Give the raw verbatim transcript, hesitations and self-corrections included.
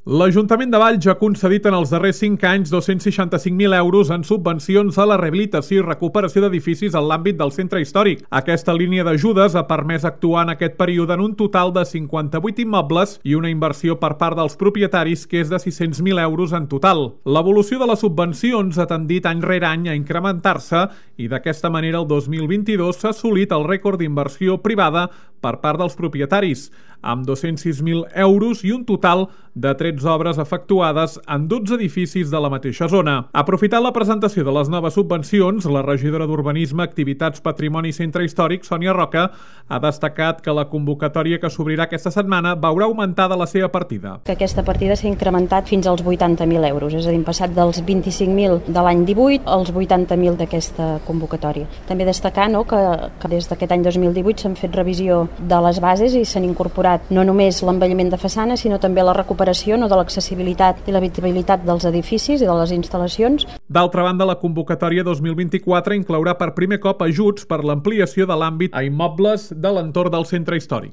L'Ajuntament de Valls ha concedit en els darrers cinc anys dos-cents seixanta-cinc mil euros en subvencions a la rehabilitació i recuperació d'edificis en l'àmbit del centre històric. Aquesta línia d'ajudes ha permès actuar en aquest període en un total de cinquanta-vuit immobles i una inversió per part dels propietaris que és de sis-cents mil euros en total. L'evolució de les subvencions ha tendit any rere any a incrementar-se i d'aquesta manera el dos mil vint-i-dos s'ha assolit el rècord d'inversió privada per part dels propietaris, amb dos-cents sis mil euros i un total de tretze obres efectuades en dotze edificis de la mateixa zona. Aprofitant la presentació de les noves subvencions, la regidora d'Urbanisme, Activitats, Patrimoni i Centre Històric, Sònia Roca, ha destacat que la convocatòria que s'obrirà aquesta setmana veurà augmentada la seva partida. Que aquesta partida s'ha incrementat fins als vuitanta mil euros, és a dir, hem passat dels vint-i-cinc mil de l'any divuit als vuitanta mil d'aquesta convocatòria. També destacar no, que, que des d'aquest any dos mil divuit s'han fet revisió de les bases i s'han incorporat no només l'envelliment de façana, sinó també la recuperació no, de l'accessibilitat i l'habitabilitat dels edificis i de les instal·lacions. D'altra banda, la convocatòria dos mil vint-i-quatre inclourà per primer cop ajuts per l'ampliació de l'àmbit a immobles de l'entorn del centre històric.